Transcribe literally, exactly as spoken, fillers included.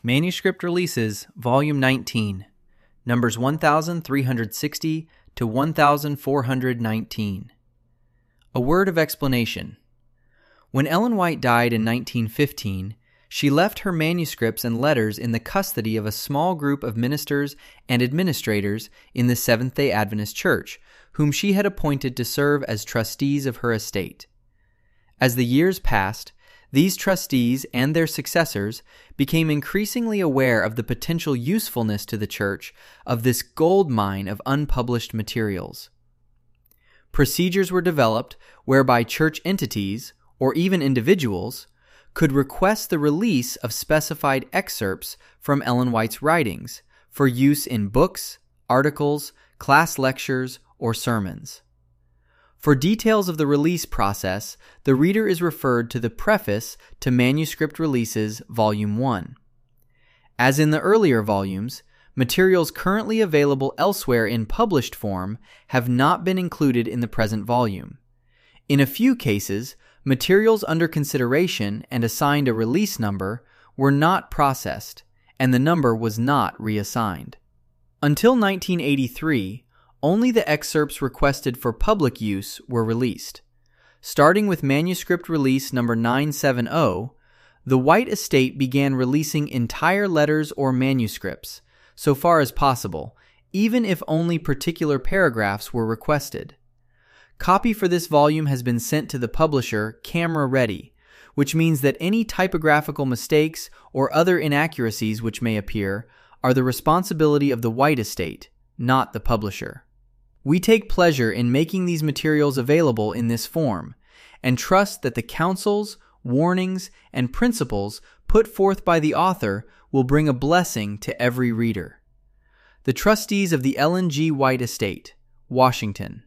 Manuscript Releases, Volume nineteen, numbers one thousand three hundred sixty to one thousand four hundred nineteen. A word of explanation. When Ellen White died in nineteen fifteen, she left her manuscripts and letters in the custody of a small group of ministers and administrators in the Seventh-day Adventist Church, whom she had appointed to serve as trustees of her estate. As the years passed, these trustees and their successors became increasingly aware of the potential usefulness to the church of this gold mine of unpublished materials. Procedures were developed whereby church entities, or even individuals, could request the release of specified excerpts from Ellen White's writings for use in books, articles, class lectures, or sermons. For details of the release process, the reader is referred to the preface to Manuscript Releases, Volume one. As in the earlier volumes, materials currently available elsewhere in published form have not been included in the present volume. In a few cases, materials under consideration and assigned a release number were not processed, and the number was not reassigned. Until nineteen eighty-three, only the excerpts requested for public use were released. Starting with Manuscript Release number nine seventy, the White Estate began releasing entire letters or manuscripts, so far as possible, even if only particular paragraphs were requested. Copy for this volume has been sent to the publisher camera ready, which means that any typographical mistakes or other inaccuracies which may appear are the responsibility of the White Estate, not the publisher. We take pleasure in making these materials available in this form, and trust that the counsels, warnings, and principles put forth by the author will bring a blessing to every reader. The Trustees of the Ellen G. White Estate, Washington.